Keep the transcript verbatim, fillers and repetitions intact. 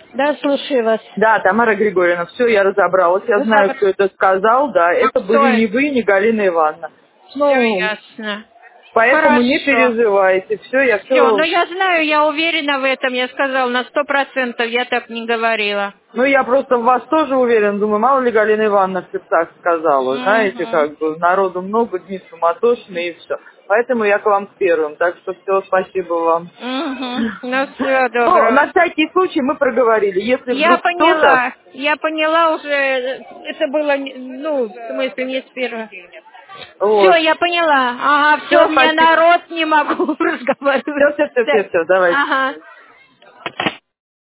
Да, слушаю вас. Да, Тамара Григорьевна, все, я разобралась. Я знаю, кто это сказал, да. Это были не вы, не Галина Ивановна. Все Ну, ясно. поэтому не Хорошо. переживайте. Все, я Все, но все... я знаю, я уверена в этом, я сказала на сто процентов, я так не говорила. Ну, я просто в вас тоже уверен. Думаю, мало ли Галина Ивановна в сердцах сказала. Знаете, Угу. как бы народу много, дни суматошные и все. Поэтому я к вам первым. Так что все, спасибо вам. Угу. Ну, всего Ну, доброго. на всякий случай мы проговорили. Если Я вдруг кто-то... поняла, я поняла уже, это было, не- ну, в смысле, не с первого. Все, Вот. я поняла. Ага, все, Все, у меня спасибо. народ, не могу разговаривать. Все, все, все, Так, все, все, давайте. ага.